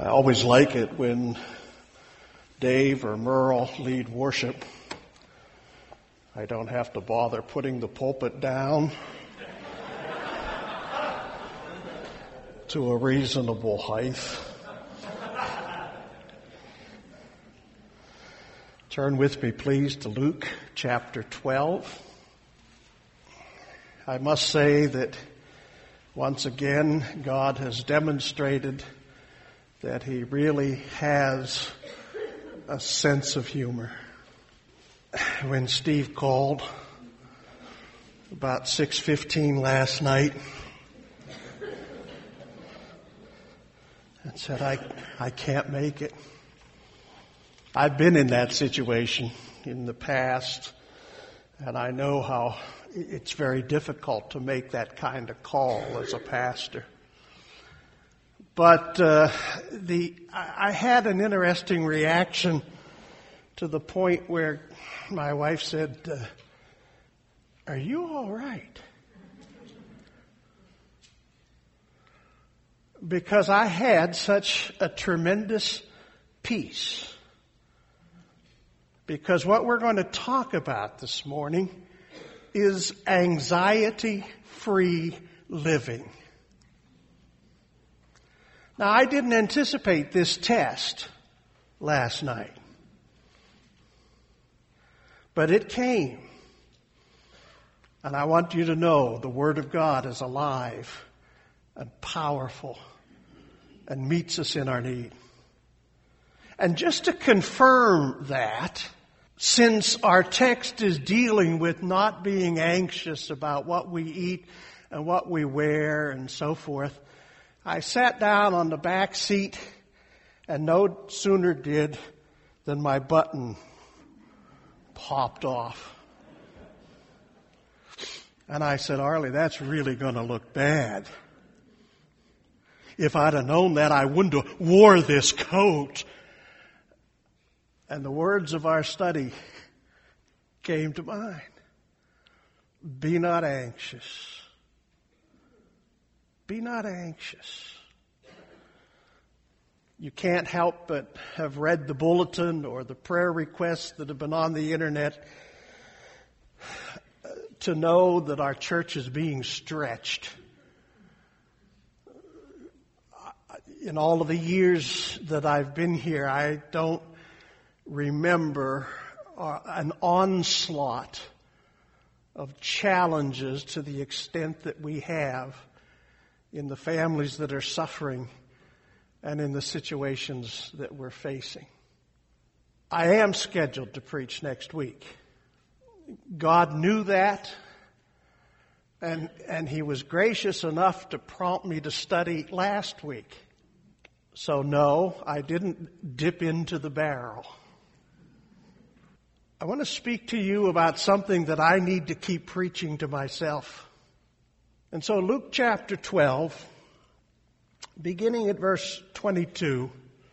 I always like it when Dave or Merle lead worship. I don't have to bother putting the pulpit down to a reasonable height. Turn with me, please, to Luke chapter 12. I must say that once again, God has demonstrated that He really has a sense of humor. When Steve called about 6:15 last night and said, I can't make it. I've been in that situation in the past, and I know how it's very difficult to make that kind of call as a pastor. But I had an interesting reaction to the point where my wife said, "Are you all right?" Because I had such a tremendous peace. Because what we're going to talk about this morning is anxiety-free living. Now, I didn't anticipate this test last night, but it came. And I want you to know the Word of God is alive and powerful and meets us in our need. And just to confirm that, since our text is dealing with not being anxious about what we eat and what we wear and so forth, I sat down on the back seat and no sooner did than my button popped off. And I said, "Arlie, that's really going to look bad. If I'd have known that, I wouldn't have wore this coat." And the words of our study came to mind. Be not anxious. Be not anxious. You can't help but have read the bulletin or the prayer requests that have been on the internet to know that our church is being stretched. In all of the years that I've been here, I don't remember an onslaught of challenges to the extent that we have in the families that are suffering and in the situations that we're facing. I am scheduled to preach next week. God knew that, and He was gracious enough to prompt me to study last week. So no, I didn't dip into the barrel. I want to speak to you about something that I need to keep preaching to myself. And so Luke chapter 12, beginning at verse 22,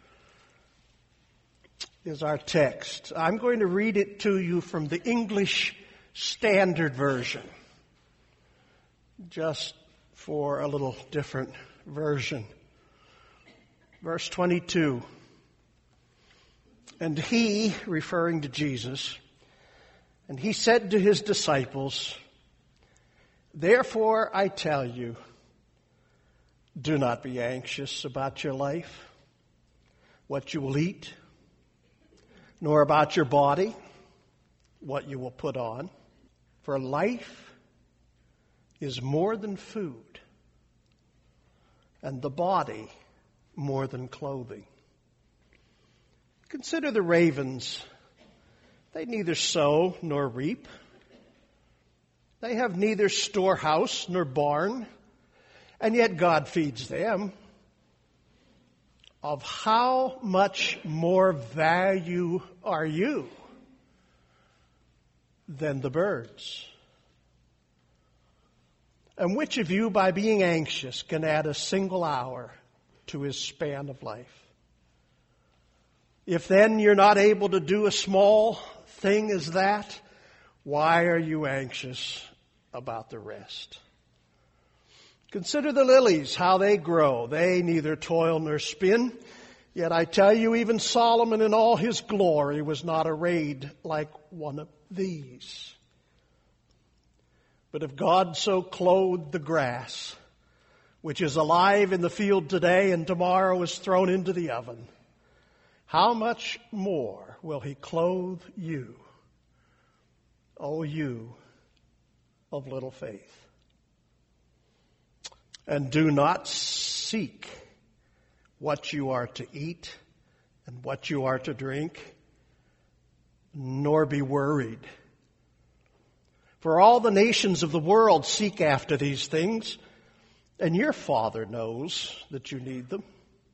is our text. I'm going to read it to you from the English Standard Version, just for a little different version. Verse 22. And He, referring to Jesus, and He said to His disciples, "Therefore I tell you, do not be anxious about your life, what you will eat, nor about your body, what you will put on. For life is more than food, and the body more than clothing. Consider the ravens. They neither sow nor reap. They have neither storehouse nor barn, and yet God feeds them. Of how much more value are you than the birds? And which of you, by being anxious, can add a single hour to his span of life? If then you're not able to do a small thing as that, why are you anxious about the rest? Consider the lilies, how they grow. They neither toil nor spin. Yet I tell you, even Solomon in all his glory was not arrayed like one of these. But if God so clothed the grass, which is alive in the field today and tomorrow is thrown into the oven, how much more will he clothe you, O you of little faith? And do not seek what you are to eat and what you are to drink, nor be worried. For all the nations of the world seek after these things, and your Father knows that you need them.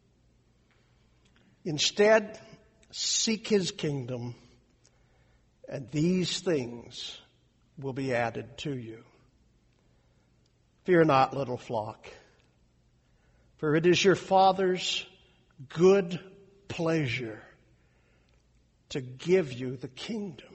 Instead, seek his kingdom, and these things will be added to you. Fear not, little flock, for it is your Father's good pleasure to give you the kingdom.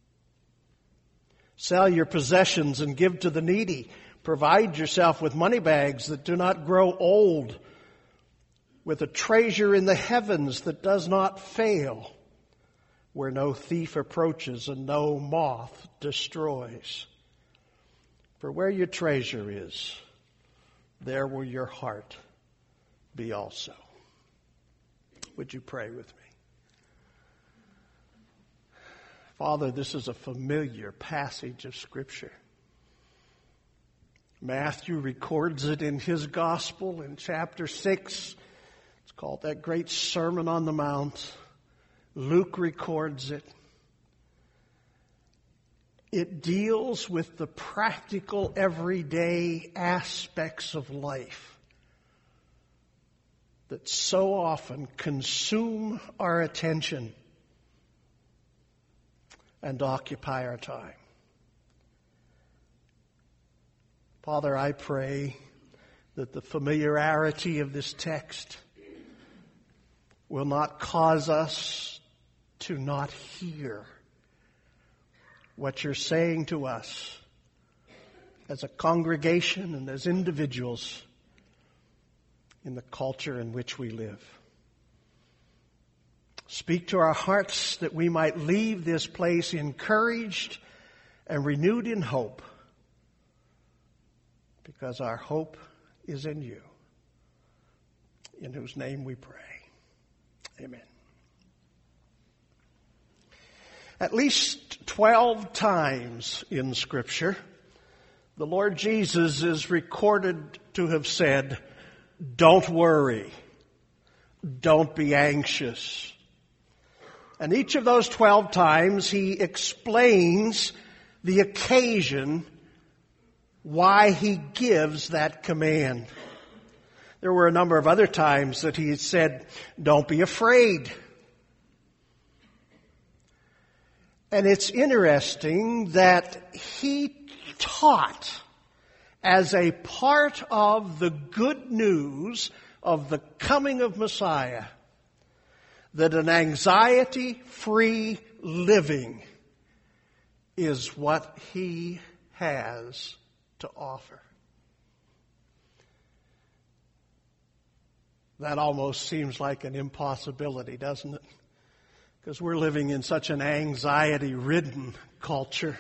Sell your possessions and give to the needy. Provide yourself with money bags that do not grow old, with a treasure in the heavens that does not fail, where no thief approaches and no moth destroys. For where your treasure is, there will your heart be also. Would you pray with me? Father, this is a familiar passage of Scripture. Matthew records it in his gospel in chapter 6. It's called that great Sermon on the Mount. Luke records it. It deals with the practical, everyday aspects of life that so often consume our attention and occupy our time. Father, I pray that the familiarity of this text will not cause us to not hear what you're saying to us as a congregation and as individuals in the culture in which we live. Speak to our hearts that we might leave this place encouraged and renewed in hope, because our hope is in you, in whose name we pray. Amen. At least 12 times in Scripture, the Lord Jesus is recorded to have said, "Don't worry. Don't be anxious." And each of those 12 times he explains the occasion why he gives that command. There were a number of other times that he said, "Don't be afraid." And it's interesting that he taught as a part of the good news of the coming of Messiah that an anxiety-free living is what he has to offer. That almost seems like an impossibility, doesn't it? Because we're living in such an anxiety-ridden culture.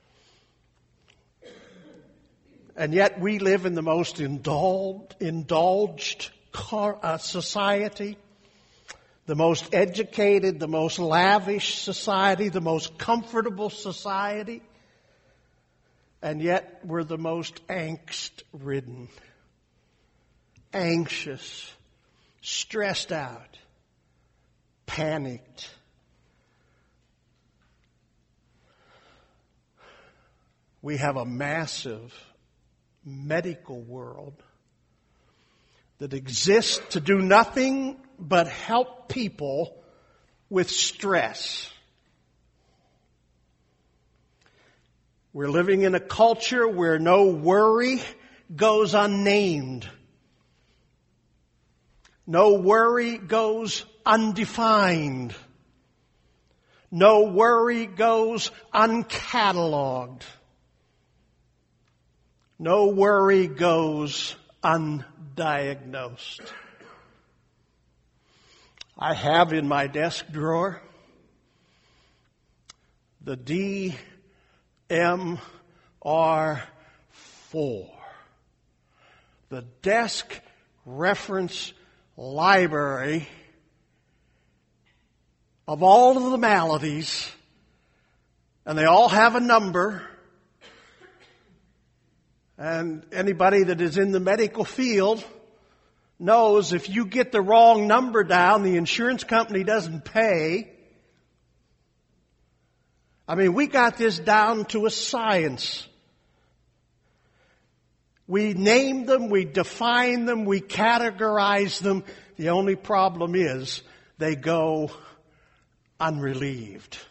And yet we live in the most indulged society, the most educated, the most lavish society, the most comfortable society. And yet we're the most angst-ridden, anxious, stressed out, panicked. We have a massive medical world that exists to do nothing but help people with stress. We're living in a culture where no worry goes unnamed. No worry goes undefined. No worry goes uncatalogued. No worry goes undiagnosed. I have in my desk drawer the DMR4, the Desk Reference Library of all of the maladies, and they all have a number. And anybody that is in the medical field knows if you get the wrong number down, the insurance company doesn't pay. I mean, we got this down to a science. We name them, we define them, we categorize them. The only problem is they go unrelieved.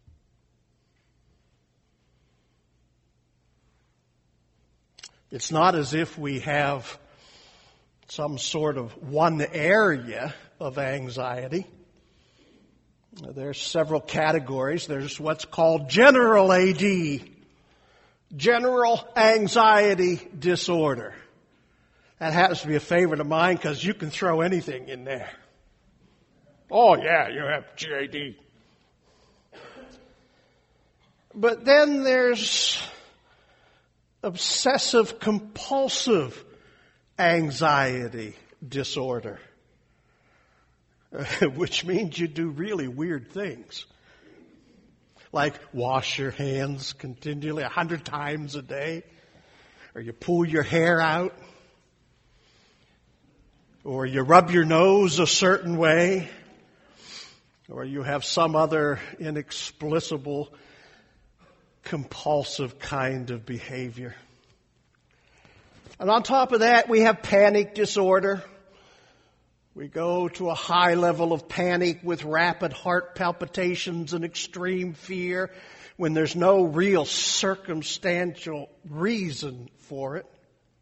It's not as if we have some sort of one area of anxiety. There's several categories. There's what's called general AD, general anxiety disorder. That happens to be a favorite of mine because you can throw anything in there. Oh yeah, you have GAD. But then there's obsessive compulsive anxiety disorder, which means you do really weird things. Like wash your hands continually 100 times a day, or you pull your hair out, or you rub your nose a certain way, or you have some other inexplicable, compulsive kind of behavior. And on top of that, we have panic disorder. We go to a high level of panic with rapid heart palpitations and extreme fear when there's no real circumstantial reason for it.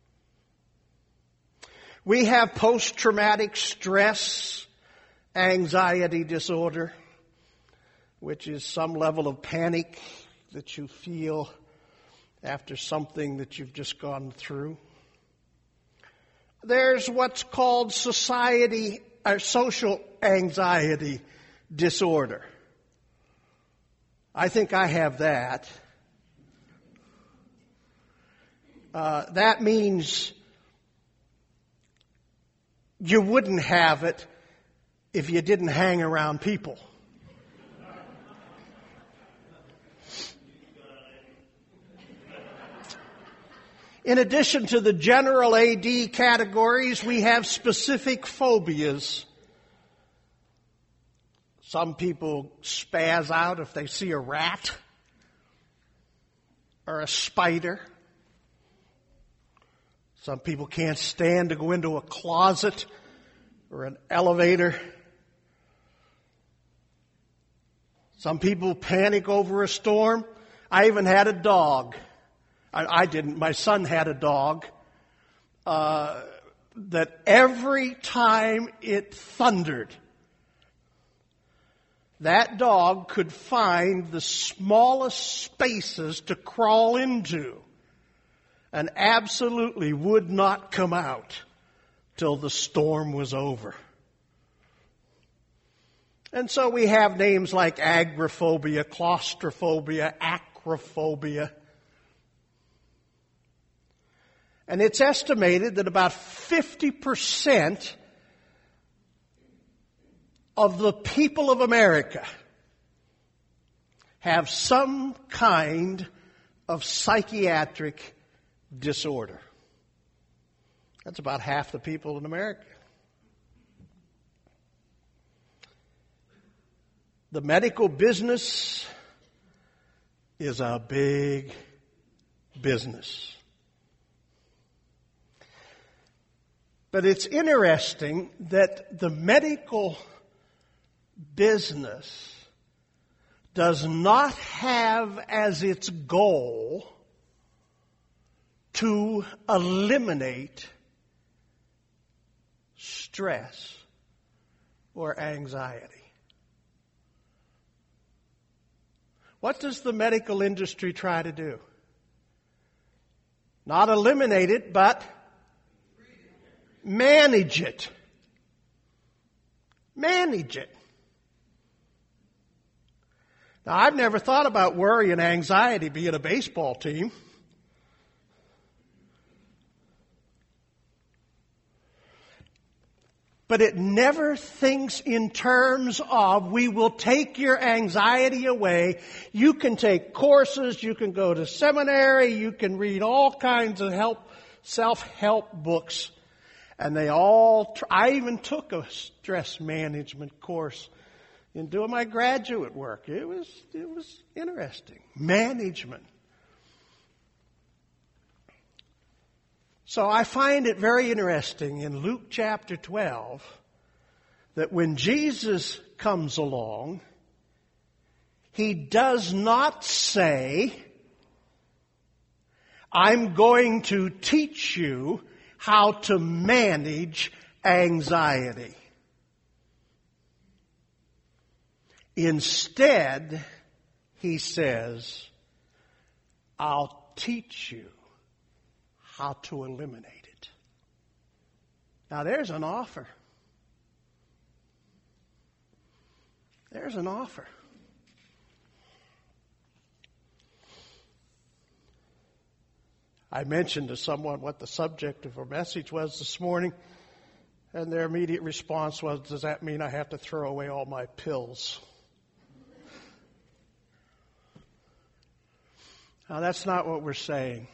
We have post-traumatic stress anxiety disorder, which is some level of panic that you feel after something that you've just gone through. There's what's called social anxiety disorder. I think I have that. That means you wouldn't have it if you didn't hang around people. In addition to the general AD categories, we have specific phobias. Some people spaz out if they see a rat or a spider. Some people can't stand to go into a closet or an elevator. Some people panic over a storm. I even had a dog. I didn't. My son had a dog that every time it thundered, that dog could find the smallest spaces to crawl into and absolutely would not come out till the storm was over. And so we have names like agoraphobia, claustrophobia, acrophobia. And it's estimated that about 50% of the people of America have some kind of psychiatric disorder. That's about half the people in America. The medical business is a big business. But it's interesting that the medical business does not have as its goal to eliminate stress or anxiety. What does the medical industry try to do? Not eliminate it, but manage it. Manage it. Now, I've never thought about worry and anxiety being a baseball team. But it never thinks in terms of, we will take your anxiety away. You can take courses, you can go to seminary, you can read all kinds of self-help books. And they all, I even took a stress management course in doing my graduate work. It was interesting. Management. So I find it very interesting in Luke chapter 12 that when Jesus comes along, he does not say, I'm going to teach you how to manage anxiety. Instead, he says, I'll teach you how to eliminate it. Now there's an offer. There's an offer. I mentioned to someone what the subject of our message was this morning, and their immediate response was, does that mean I have to throw away all my pills? Now that's not what we're saying.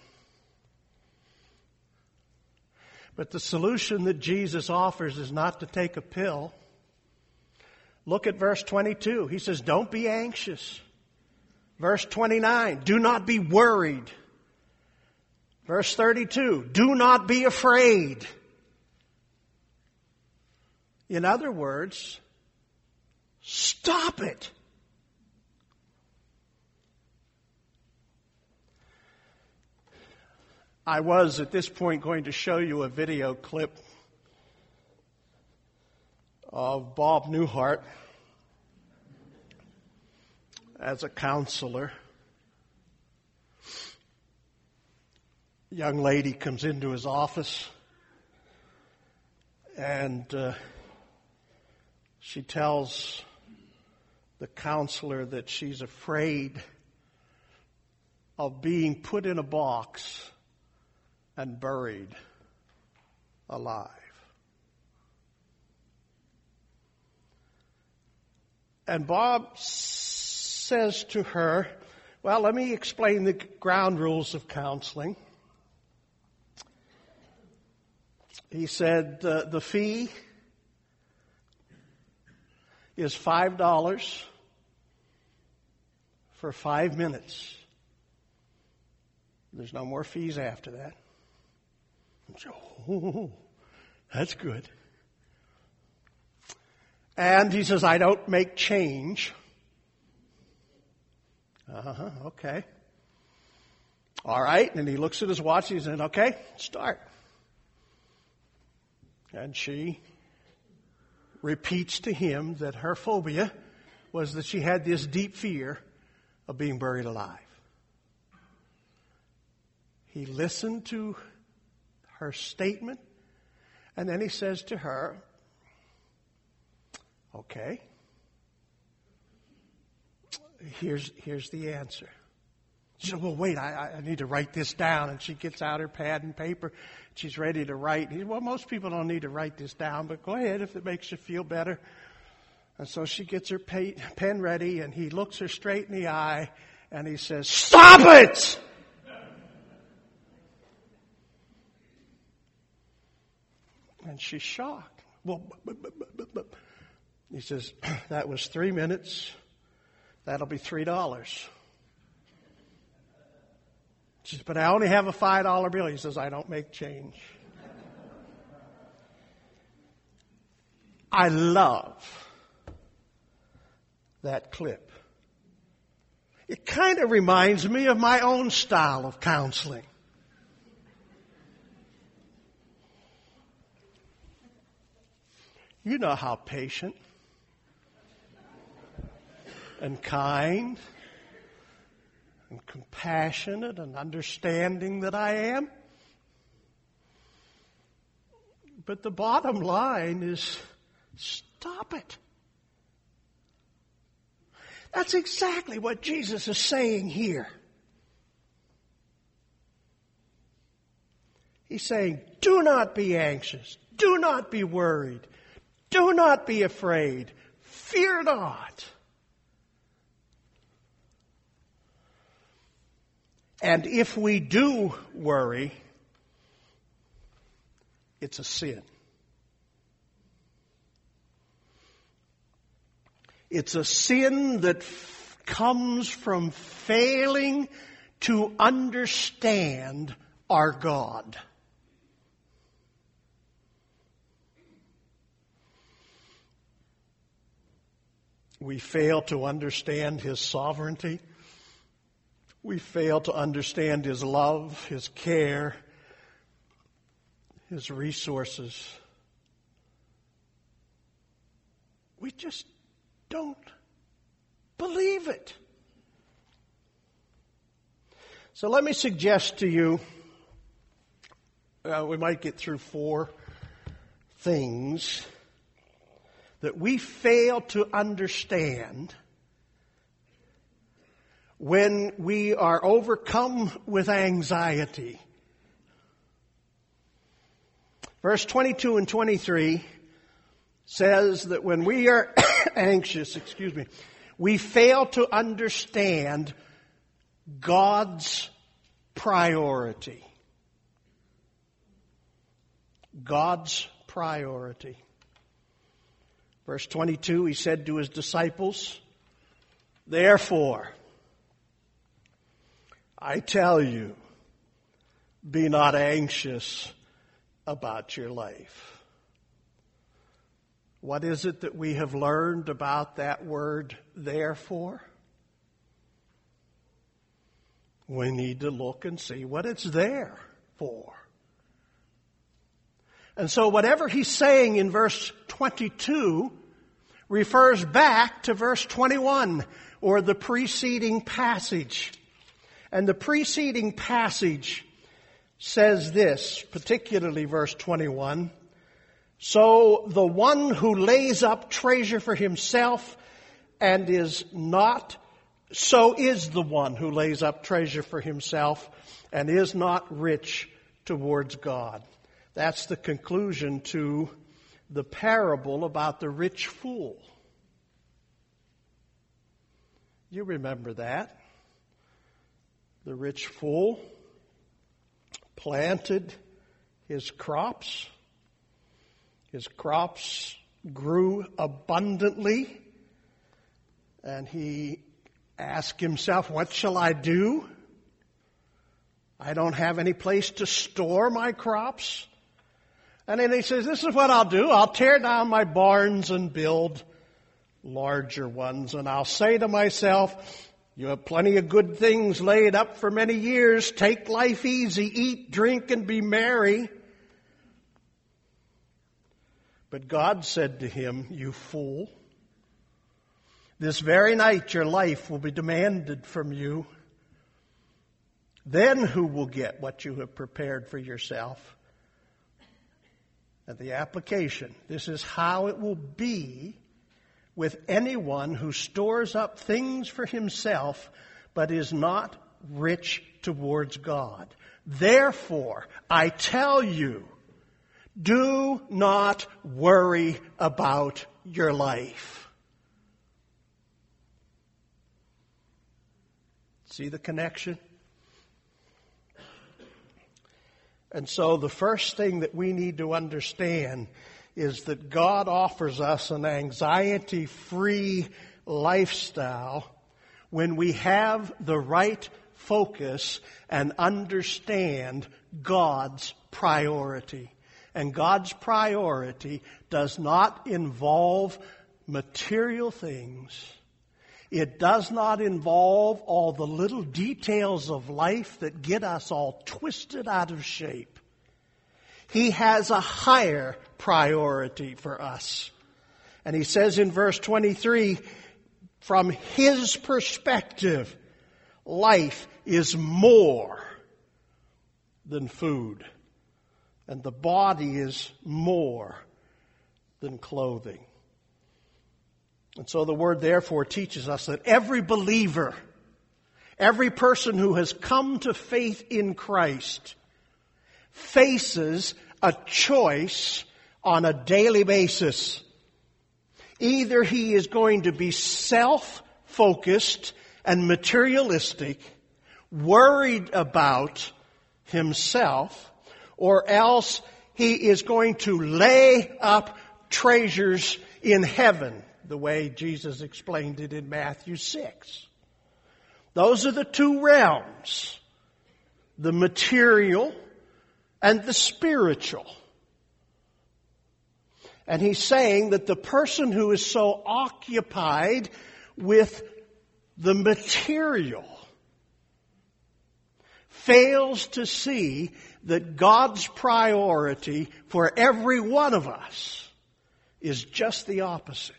But the solution that Jesus offers is not to take a pill. Look at verse 22. He says, don't be anxious. Verse 29, do not be worried. Verse 32, do not be afraid. In other words, stop it. I was at this point going to show you a video clip of Bob Newhart as a counselor. A young lady comes into his office and she tells the counselor that she's afraid of being put in a box and buried alive. And Bob says to her, well, let me explain the ground rules of counseling. He said the fee is $5 for 5 minutes. There's no more fees after that. Oh, that's good. And he says, I don't make change. Okay. All right. And he looks at his watch. He said, okay, start. And she repeats to him that her phobia was that she had this deep fear of being buried alive. He listened to her statement, and then he says to her, okay, here's the answer. She said, well, wait, I need to write this down. And she gets out her pad and paper. She's ready to write. He said, well, most people don't need to write this down, but go ahead if it makes you feel better. And so she gets her pen ready, and he looks her straight in the eye, and he says, stop it! And she's shocked. Well, he says, that was 3 minutes. That'll be $3. She says, but I only have a $5 bill. He says, I don't make change. I love that clip. It kind of reminds me of my own style of counseling. You know how patient and kind and compassionate and understanding that I am. But the bottom line is, Stop it. That's exactly what Jesus is saying here. He's saying, do not be anxious. Do not be worried. Do not be afraid. Fear not. And if we do worry, it's a sin. It's a sin that comes from failing to understand our God. We fail to understand His sovereignty. We fail to understand His love, His care, His resources. We just don't believe it. So let me suggest to you, we might get through 4 things that we fail to understand when we are overcome with anxiety. Verse 22 and 23 says that when we are anxious, we fail to understand God's priority. God's priority. Verse 22, He said to His disciples, therefore, I tell you, be not anxious about your life. What is it that we have learned about that word, therefore? We need to look and see what it's there for. And so whatever He's saying in verse 22 refers back to verse 21, or the preceding passage. And the preceding passage says this, particularly verse 21, so the one who lays up treasure for himself and is not, so is the one who lays up treasure for himself and is not rich towards God. That's the conclusion to the parable about the rich fool. You remember that. The rich fool planted his crops. His crops grew abundantly. And he asked himself, what shall I do? I don't have any place to store my crops. And then he says, this is what I'll do. I'll tear down my barns and build larger ones. And I'll say to myself, you have plenty of good things laid up for many years. Take life easy, eat, drink, and be merry. But God said to him, you fool, this very night your life will be demanded from you. Then who will get what you have prepared for yourself? And the application, this is how it will be with anyone who stores up things for himself but is not rich towards God. Therefore, I tell you, do not worry about your life. See the connection? And so the first thing that we need to understand is that God offers us an anxiety-free lifestyle when we have the right focus and understand God's priority. And God's priority does not involve material things. It does not involve all the little details of life that get us all twisted out of shape. He has a higher priority for us. And he says in verse 23, from his perspective, life is more than food, and the body is more than clothing. And so the word therefore teaches us that every believer, every person who has come to faith in Christ, faces a choice on a daily basis. Either he is going to be self-focused and materialistic, worried about himself, or else he is going to lay up treasures in heaven, the way Jesus explained it in Matthew 6. Those are the two realms, the material and the spiritual. And he's saying that the person who is so occupied with the material fails to see that God's priority for every one of us is just the opposite.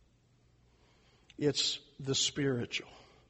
It's the spiritual.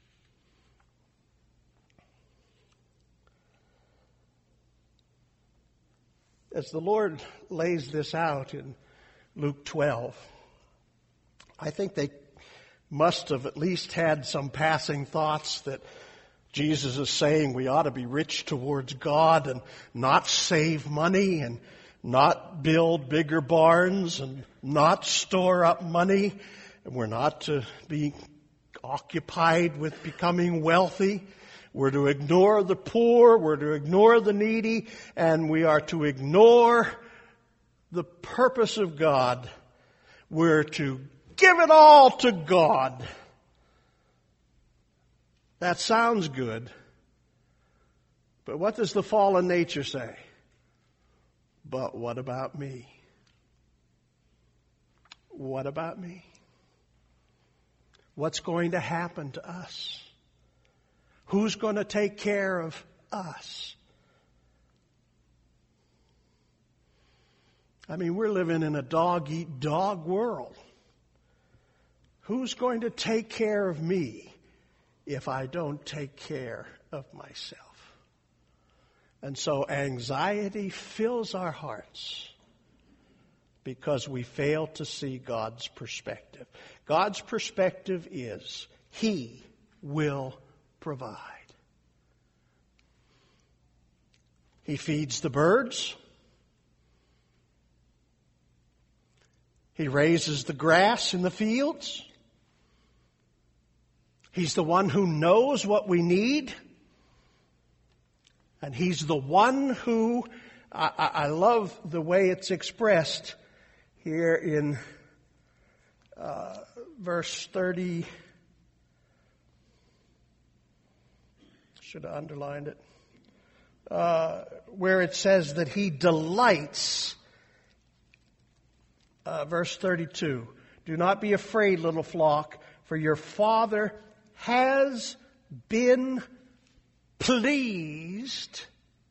As the Lord lays this out in Luke 12, I think they must have at least had some passing thoughts that Jesus is saying we ought to be rich towards God and not save money and not build bigger barns and not store up money. And we're not to be occupied with becoming wealthy. We're to ignore the poor, we're to ignore the needy, and we are to ignore the purpose of God. We're to give it all to God. That sounds good. But what does the fallen nature say? But what about me? What about me? What's going to happen to us? Who's going to take care of us? I mean, we're living in a dog-eat-dog world. Who's going to take care of me if I don't take care of myself? And so anxiety fills our hearts because we fail to see God's perspective. God's perspective is He will provide. He feeds the birds. He raises the grass in the fields. He's the one who knows what we need. And He's the one who, I love the way it's expressed here in verse 30. Should have underlined it. Where it says that He delights. Verse 32. Do not be afraid, little flock, for your Father has been pleased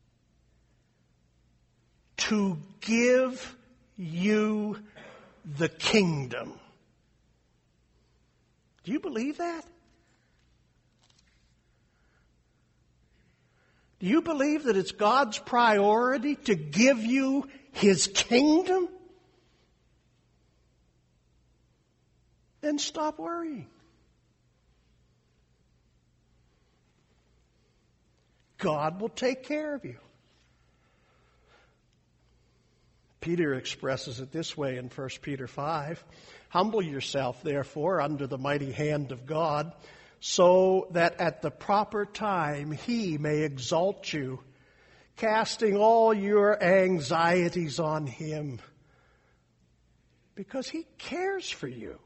to give you the kingdom. Do you believe that? Do you believe that it's God's priority to give you His kingdom? Then stop worrying. God will take care of you. Peter expresses it this way in 1 Peter 5. Humble yourself, therefore, under the mighty hand of God, so that at the proper time He may exalt you, casting all your anxieties on Him, because He cares for you.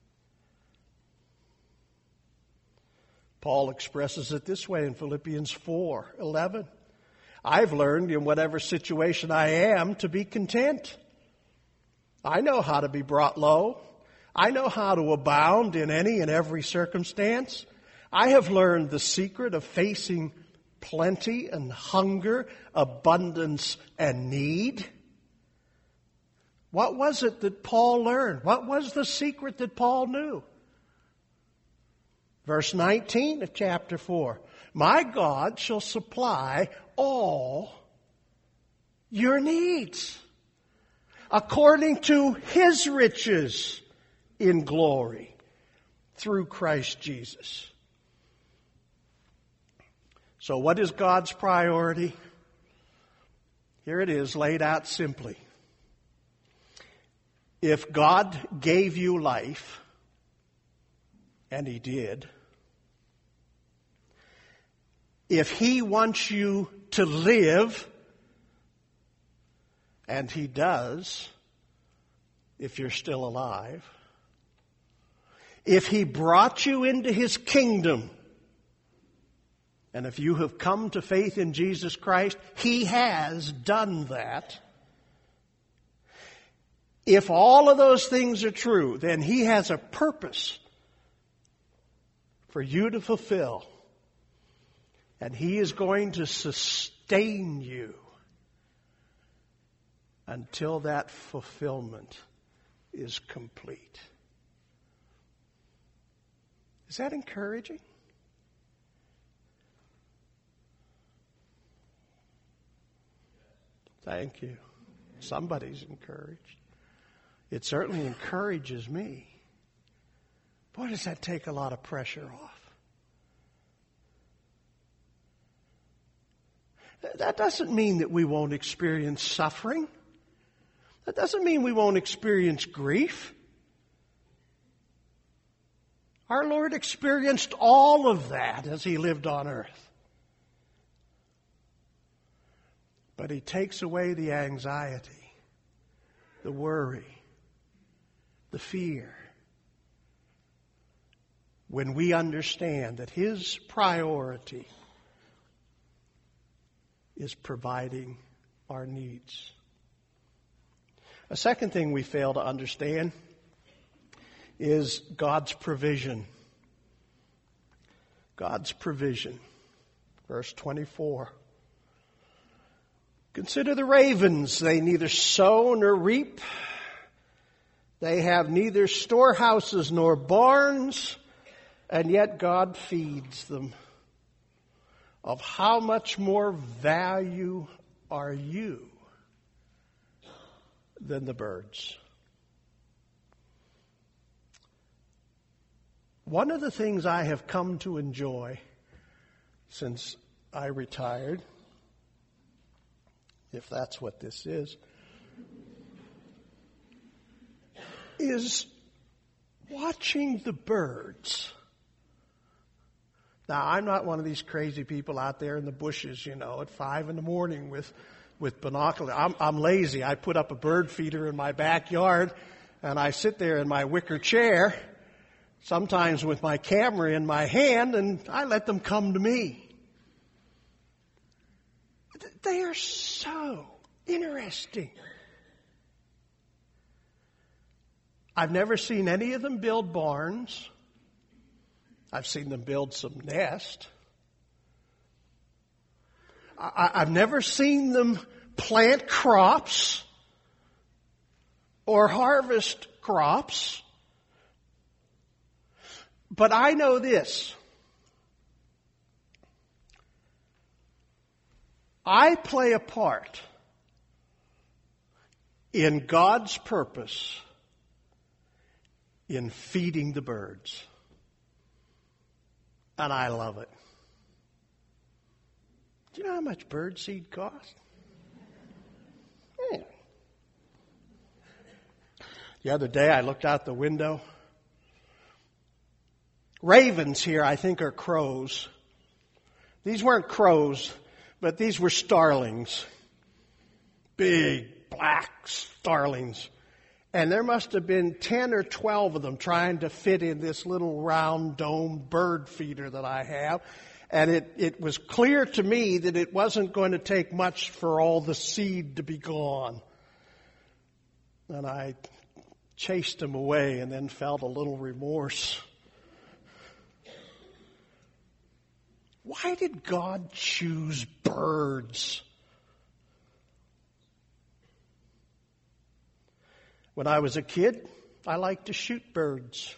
Paul expresses it this way in Philippians 4:11. I've learned in whatever situation I am to be content. I know how to be brought low. I know how to abound in any and every circumstance. I have learned the secret of facing plenty and hunger, abundance and need. What was it that Paul learned? What was the secret that Paul knew? Verse 19 of chapter 4. My God shall supply all your needs according to His riches in glory through Christ Jesus. So what is God's priority? Here it is, laid out simply. If God gave you life, and He did, if He wants you to live, and He does, if you're still alive, if He brought you into His kingdom, and if you have come to faith in Jesus Christ, He has done that. If all of those things are true, then He has a purpose for you to fulfill. And He is going to sustain you until that fulfillment is complete. Is that encouraging? Thank you. Somebody's encouraged. It certainly encourages me. Boy, does that take a lot of pressure off. That doesn't mean that we won't experience suffering. That doesn't mean we won't experience grief. Our Lord experienced all of that as He lived on earth. But He takes away the anxiety, the worry, the fear, when we understand that His priority is providing our needs. A second thing we fail to understand is God's provision. God's provision. Verse 24. Consider the ravens. They neither sow nor reap. They have neither storehouses nor barns, and yet God feeds them. Of how much more value are you than the birds? One of the things I have come to enjoy since I retired, if that's what this is watching the birds. Now, I'm not one of these crazy people out there in the bushes, at 5 a.m. with binoculars. I'm lazy. I put up a bird feeder in my backyard, and I sit there in my wicker chair, sometimes with my camera in my hand, and I let them come to me. They are so interesting. I've never seen any of them build barns. I've seen them build some nests. I've never seen them plant crops or harvest crops. But I know this. I play a part in God's purpose in feeding the birds. And I love it. Do you know how much bird seed costs? Man. The other day I looked out the window. Ravens here, I think, are crows. These weren't crows, but these were starlings. Big, black starlings. And there must have been 10 or 12 of them trying to fit in this little round dome bird feeder that I have. And it was clear to me that it wasn't going to take much for all the seed to be gone. And I chased them away and then felt a little remorse. Why did God choose birds? When I was a kid, I liked to shoot birds.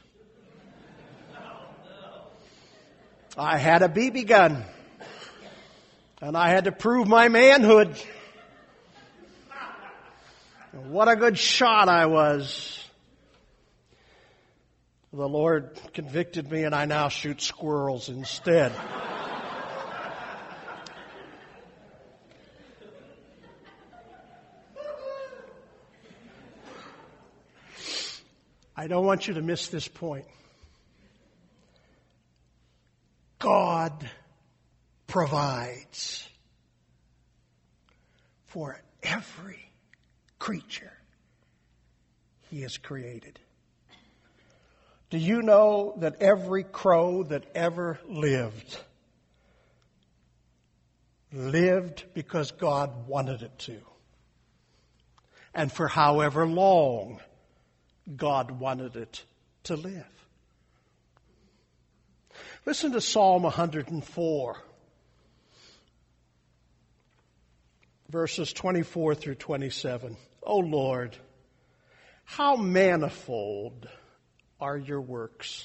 I had a BB gun, and I had to prove my manhood. What a good shot I was. The Lord convicted me, and I now shoot squirrels instead. I don't want you to miss this point. God provides for every creature He has created. Do you know that every crow that ever lived because God wanted it to? And for however long God wanted it to live. Listen to Psalm 104, verses 24 through 27. O Lord, how manifold are your works.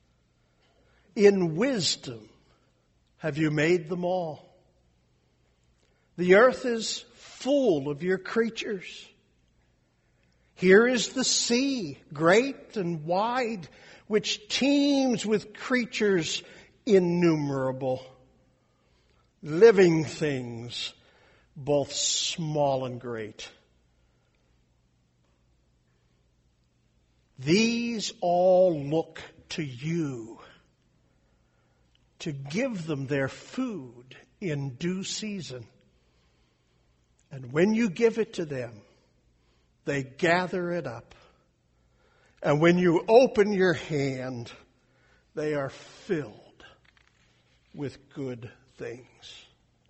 In wisdom have you made them all. The earth is full of your creatures. Here is the sea, great and wide, which teems with creatures innumerable, living things, both small and great. These all look to you to give them their food in due season. And when you give it to them, they gather it up. And when you open your hand, they are filled with good things.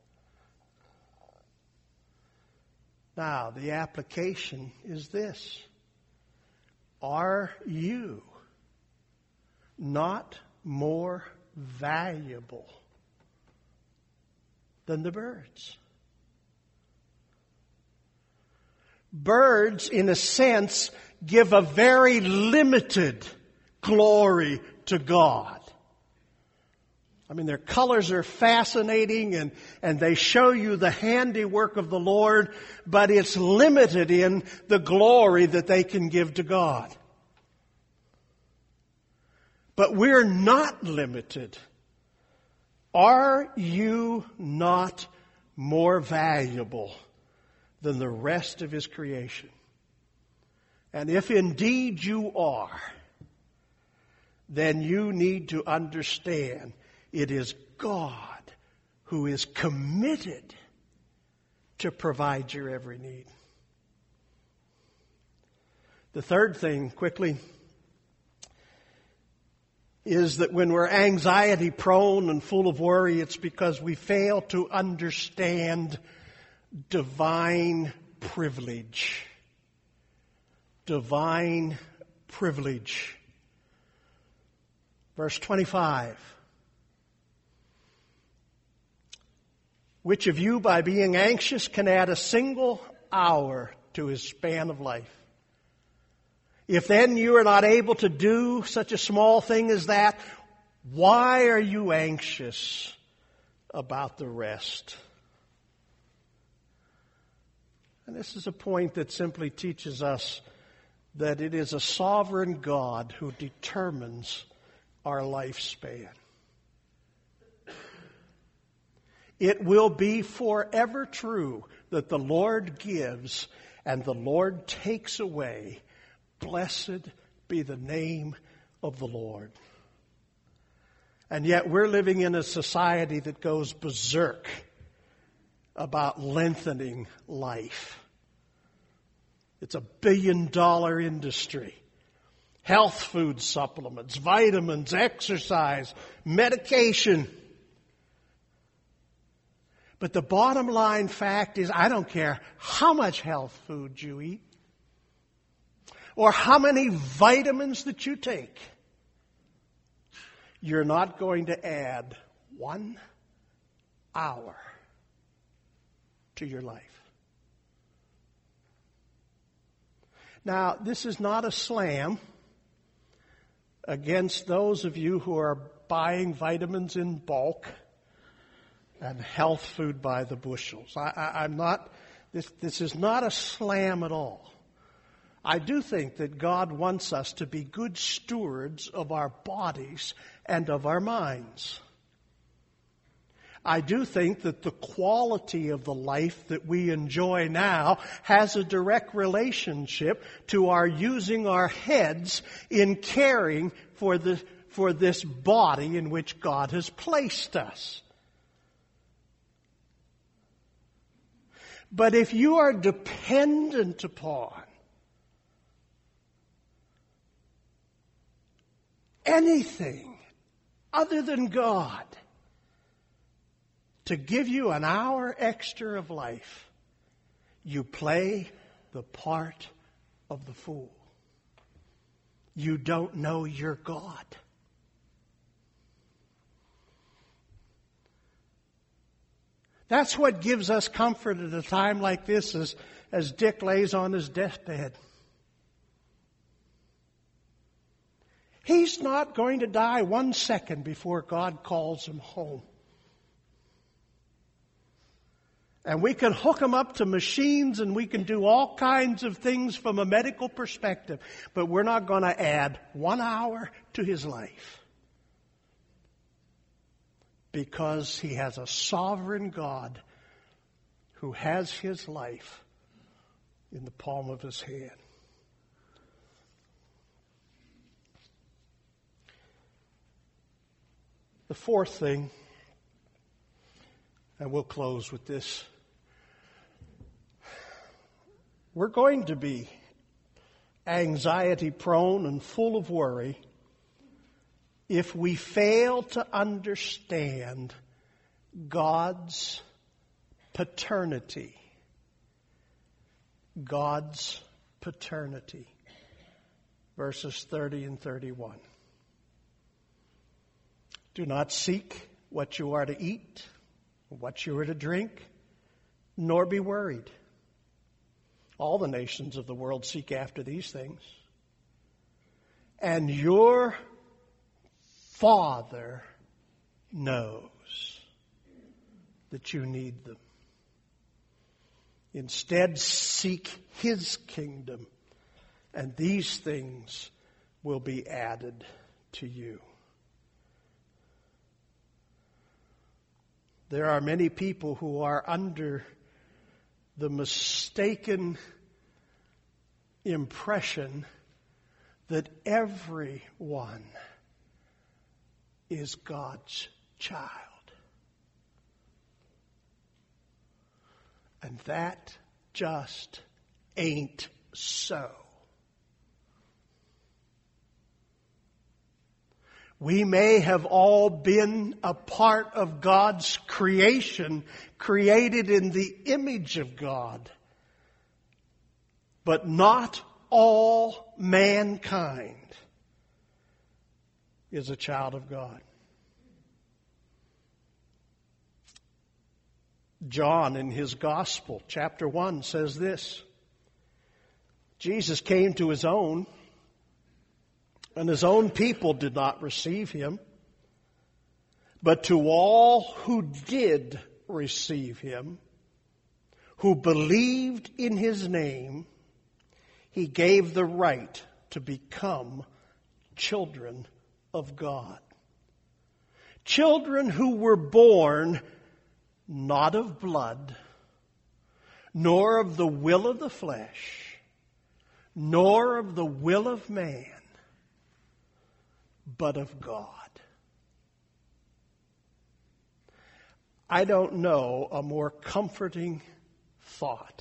Now, the application is this. Are you not more valuable than the birds? Birds, in a sense, give a very limited glory to God. I mean, their colors are fascinating and they show you the handiwork of the Lord, but it's limited in the glory that they can give to God. But we're not limited. Are you not more valuable than the rest of His creation? And if indeed you are, then you need to understand it is God who is committed to provide your every need. The third thing, quickly, is that when we're anxiety prone and full of worry, it's because we fail to understand divine privilege. Divine privilege. Verse 25. Which of you, by being anxious, can add a single hour to his span of life? If then you are not able to do such a small thing as that, why are you anxious about the rest? And this is a point that simply teaches us that it is a sovereign God who determines our lifespan. It will be forever true that the Lord gives and the Lord takes away. Blessed be the name of the Lord. And yet we're living in a society that goes berserk about lengthening life. It's a billion-dollar industry. Health food supplements, vitamins, exercise, medication. But the bottom line fact is, I don't care how much health food you eat or how many vitamins that you take, you're not going to add 1 hour to your life. Now, this is not a slam against those of you who are buying vitamins in bulk and health food by the bushels. I'm not. This is not a slam at all. I do think that God wants us to be good stewards of our bodies and of our minds. I do think that the quality of the life that we enjoy now has a direct relationship to our using our heads in caring for this body in which God has placed us. But if you are dependent upon anything other than God to give you an hour extra of life, you play the part of the fool. You don't know your God. That's what gives us comfort at a time like this as Dick lays on his deathbed. He's not going to die 1 second before God calls him home. And we can hook him up to machines and we can do all kinds of things from a medical perspective, but we're not going to add 1 hour to his life. Because he has a sovereign God who has his life in the palm of his hand. The fourth thing, and we'll close with this. We're going to be anxiety prone and full of worry if we fail to understand God's paternity. God's paternity. Verses 30 and 31. Do not seek what you are to eat, what you are to drink, nor be worried. All the nations of the world seek after these things. And your Father knows that you need them. Instead, seek His kingdom, and these things will be added to you. There are many people who are under the mistaken impression that everyone is God's child. And that just ain't so. We may have all been a part of God's creation, created in the image of God, but not all mankind is a child of God. John, in his Gospel, chapter 1, says this: Jesus came to his own, and his own people did not receive him. But to all who did receive him, who believed in his name, he gave the right to become children of God. Children who were born not of blood, nor of the will of the flesh, nor of the will of man, but of God. I don't know a more comforting thought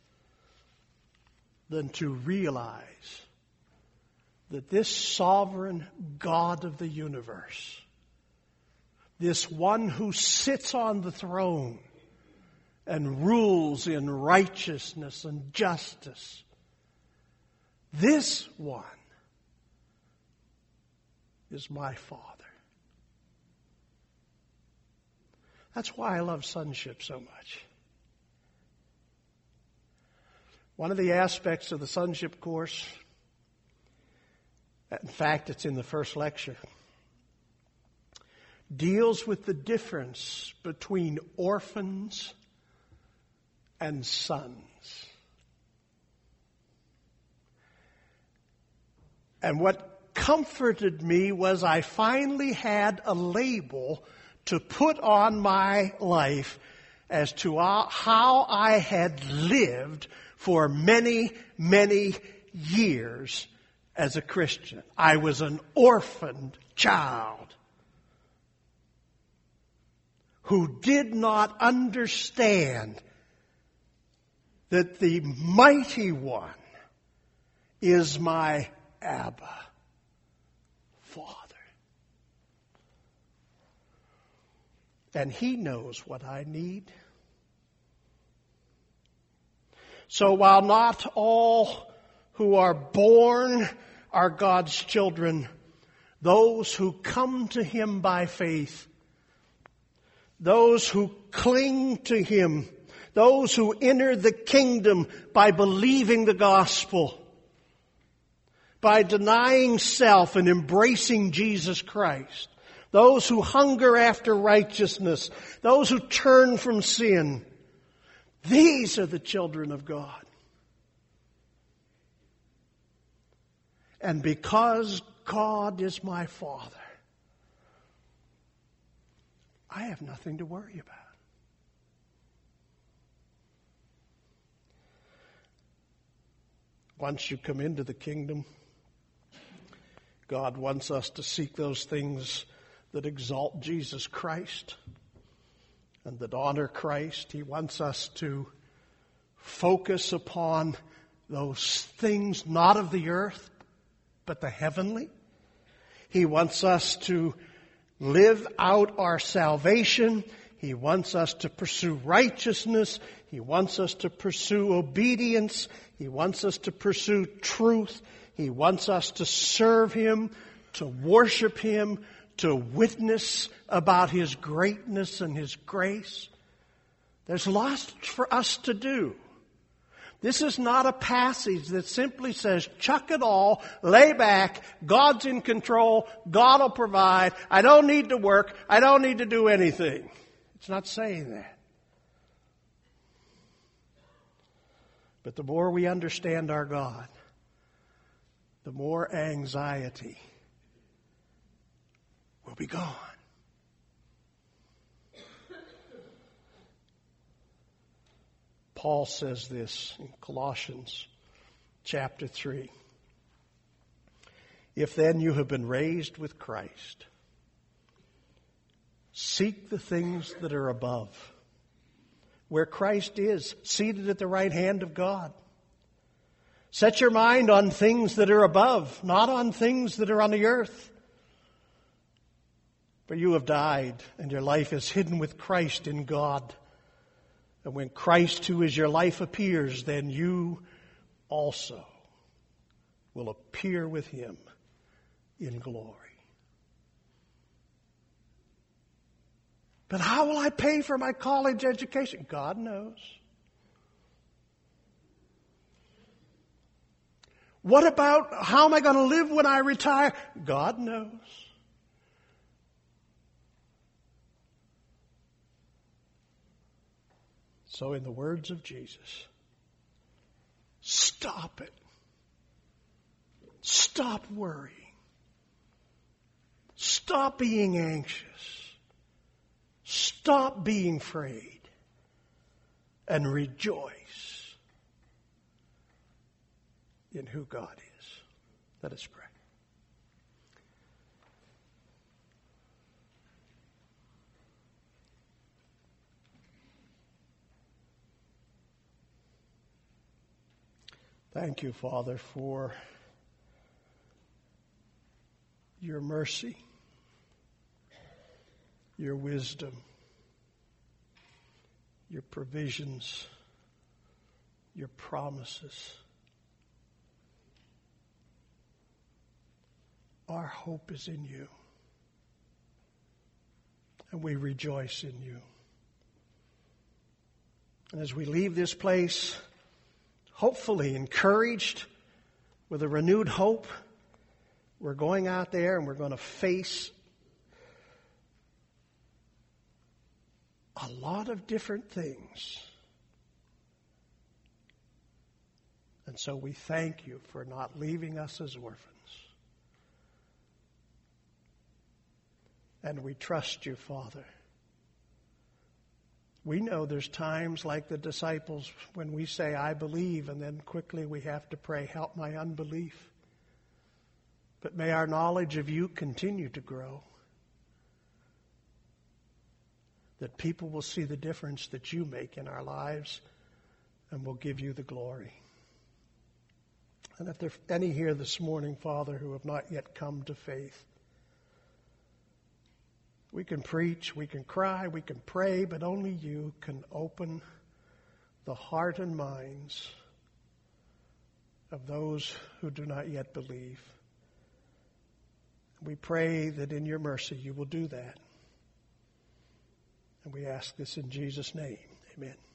than to realize that this sovereign God of the universe, this one who sits on the throne and rules in righteousness and justice, this one is my Father. That's why I love sonship so much. One of the aspects of the sonship course, in fact, it's in the first lecture, deals with the difference between orphans and sons. And what comforted me was I finally had a label to put on my life as to how I had lived for many, many years as a Christian. I was an orphaned child who did not understand that the Mighty One is my Abba Father. And He knows what I need. So while not all who are born are God's children, those who come to Him by faith, those who cling to Him, those who enter the kingdom by believing the gospel, by denying self and embracing Jesus Christ, those who hunger after righteousness, those who turn from sin, these are the children of God. And because God is my Father, I have nothing to worry about. Once you come into the kingdom, God wants us to seek those things that exalt Jesus Christ and that honor Christ. He wants us to focus upon those things not of the earth, but the heavenly. He wants us to live out our salvation. He wants us to pursue righteousness. He wants us to pursue obedience. He wants us to pursue truth. He wants us to serve Him, to worship Him, to witness about His greatness and His grace. There's lots for us to do. This is not a passage that simply says, chuck it all, lay back, God's in control, God will provide, I don't need to work, I don't need to do anything. It's not saying that. But the more we understand our God, the more anxiety will be gone. Paul says this in Colossians chapter 3. If then you have been raised with Christ, seek the things that are above, where Christ is, seated at the right hand of God. Set your mind on things that are above, not on things that are on the earth. For you have died, and your life is hidden with Christ in God. And when Christ, who is your life, appears, then you also will appear with Him in glory. But how will I pay for my college education? God knows. What about how am I going to live when I retire? God knows. So in the words of Jesus, stop it. Stop worrying. Stop being anxious. Stop being afraid. And rejoice in who God is. Let us pray. Thank you, Father, for your mercy, your wisdom, your provisions, your promises. Our hope is in you, and we rejoice in you. And as we leave this place, hopefully encouraged with a renewed hope, we're going out there and we're going to face a lot of different things. And so we thank you for not leaving us as orphans. And we trust you, Father. We know there's times like the disciples when we say, I believe, and then quickly we have to pray, help my unbelief. But may our knowledge of you continue to grow. That people will see the difference that you make in our lives and will give you the glory. And if there are any here this morning, Father, who have not yet come to faith, we can preach, we can cry, we can pray, but only you can open the heart and minds of those who do not yet believe. We pray that in your mercy you will do that. And we ask this in Jesus' name. Amen.